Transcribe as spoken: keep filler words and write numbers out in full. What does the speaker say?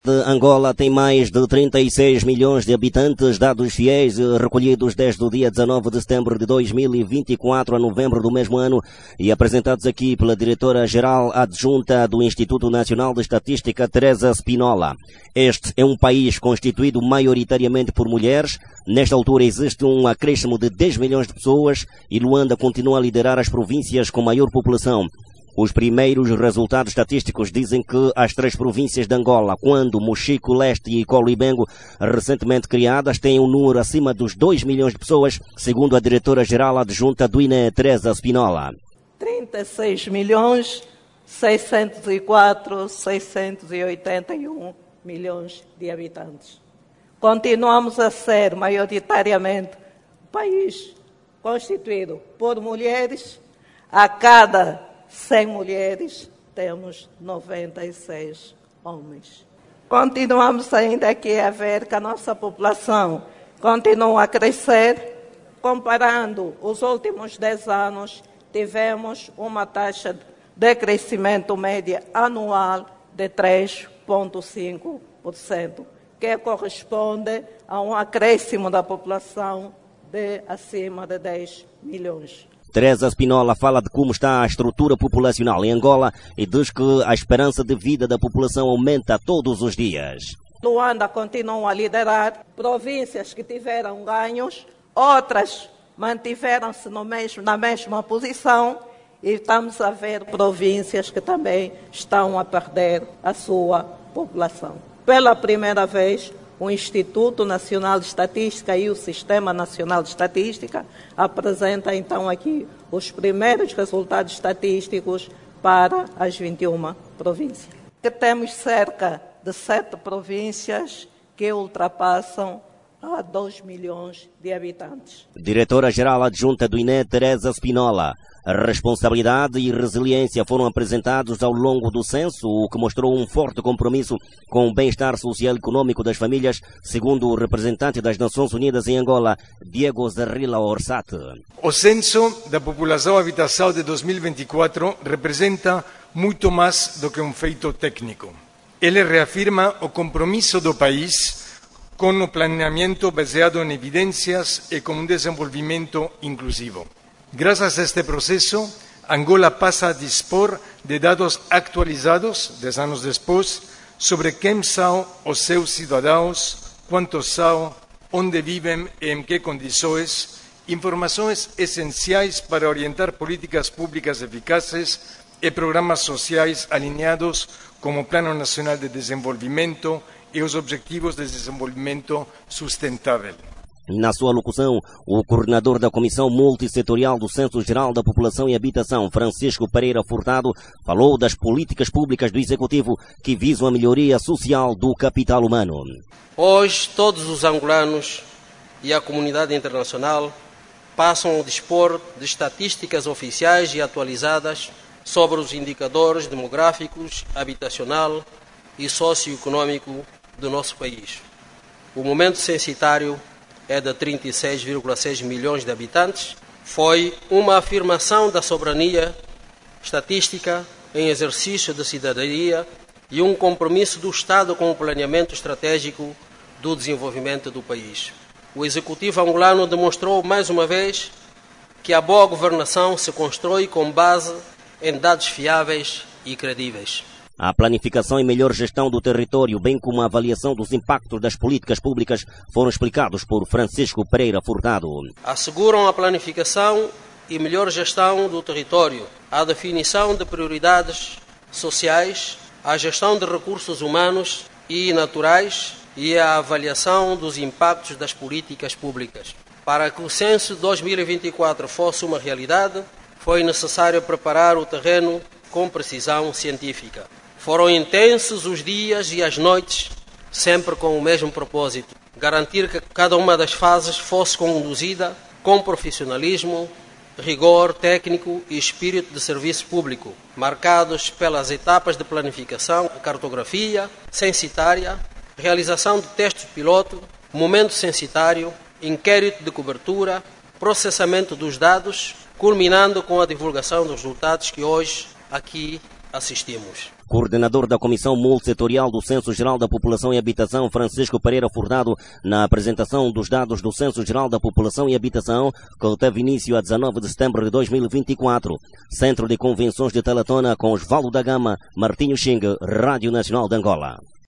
De Angola tem mais de trinta e seis milhões de habitantes, dados fiéis recolhidos desde o dia dezanove de setembro de dois mil e vinte e quatro a novembro do mesmo ano e apresentados aqui pela diretora-geral adjunta do Instituto Nacional de Estatística, Teresa Spinola. Este é um país constituído maioritariamente por mulheres. Nesta altura existe um acréscimo de dez milhões de pessoas e Luanda continua a liderar as províncias com maior população. Os primeiros resultados estatísticos dizem que as três províncias de Angola, Quando, Mochico Leste e Colibengo, recentemente criadas, têm um número acima dos dois milhões de pessoas, segundo a diretora-geral adjunta do I N E, Teresa Spinola. trinta e seis milhões, seiscentos e quatro, seiscentos e oitenta e um milhões de habitantes. Continuamos a ser maioritariamente um país constituído por mulheres. A cada cem mulheres, temos noventa e seis homens. Continuamos ainda aqui a ver que a nossa população continua a crescer. Comparando os últimos dez anos, tivemos uma taxa de crescimento média anual de três vírgula cinco por cento, que corresponde a um acréscimo da população de acima de dez milhões. Teresa Spinola fala de como está a estrutura populacional em Angola e diz que a esperança de vida da população aumenta todos os dias. Luanda continua a liderar províncias que tiveram ganhos, outras mantiveram-se no mesmo, na mesma posição e estamos a ver províncias que também estão a perder a sua população. Pela primeira vez, o Instituto Nacional de Estatística e o Sistema Nacional de Estatística apresentam então aqui os primeiros resultados estatísticos para as vinte e uma províncias. Que temos cerca de sete províncias que ultrapassam a dois milhões de habitantes. Diretora-geral adjunta do I N E, Teresa Spinola. A responsabilidade e resiliência foram apresentados ao longo do censo, o que mostrou um forte compromisso com o bem-estar social e econômico das famílias, segundo o representante das Nações Unidas em Angola, Diego Zarrilla Orsat. O censo da população habitacional de dois mil e vinte e quatro representa muito mais do que um feito técnico. Ele reafirma o compromisso do país com o planeamento baseado em evidências e com um desenvolvimento inclusivo. Gracias a este proceso, Angola pasa a dispor de dados actualizados, dez anos depois, sobre quem são os seus cidadãos, quantos são, onde vivem e em que condições, informações essenciais para orientar políticas públicas eficazes e programas sociais alinhados com o Plano Nacional de Desenvolvimento e os Objetivos de Desenvolvimento Sustentável. Na sua locução, o coordenador da Comissão Multissetorial do Censo Geral da População e Habitação, Francisco Pereira Furtado, falou das políticas públicas do Executivo que visam a melhoria social do capital humano. Hoje, todos os angolanos e a comunidade internacional passam a dispor de estatísticas oficiais e atualizadas sobre os indicadores demográficos, habitacional e socioeconômico do nosso país. O momento censitário é de trinta e seis vírgula seis milhões de habitantes, foi uma afirmação da soberania estatística em exercício de cidadania e um compromisso do Estado com o planeamento estratégico do desenvolvimento do país. O Executivo angolano demonstrou mais uma vez que a boa governação se constrói com base em dados fiáveis e credíveis. A planificação e melhor gestão do território, bem como a avaliação dos impactos das políticas públicas, foram explicados por Francisco Pereira Furtado. Asseguram a planificação e melhor gestão do território, a definição de prioridades sociais, a gestão de recursos humanos e naturais e a avaliação dos impactos das políticas públicas. Para que o censo de dois mil e vinte e quatro fosse uma realidade, foi necessário preparar o terreno com precisão científica. Foram intensos os dias e as noites, sempre com o mesmo propósito: garantir que cada uma das fases fosse conduzida com profissionalismo, rigor técnico e espírito de serviço público, marcados pelas etapas de planificação, cartografia censitária, realização de testes piloto, momento censitário, inquérito de cobertura, processamento dos dados, culminando com a divulgação dos resultados que hoje aqui assistimos. Coordenador da Comissão Multissetorial do Censo Geral da População e Habitação, Francisco Pereira Furtado, na apresentação dos dados do Censo Geral da População e Habitação, que teve início a dezenove de setembro de dois mil e vinte e quatro. Centro de Convenções de Talatona, com Osvaldo da Gama, Martinho Xing, Rádio Nacional de Angola.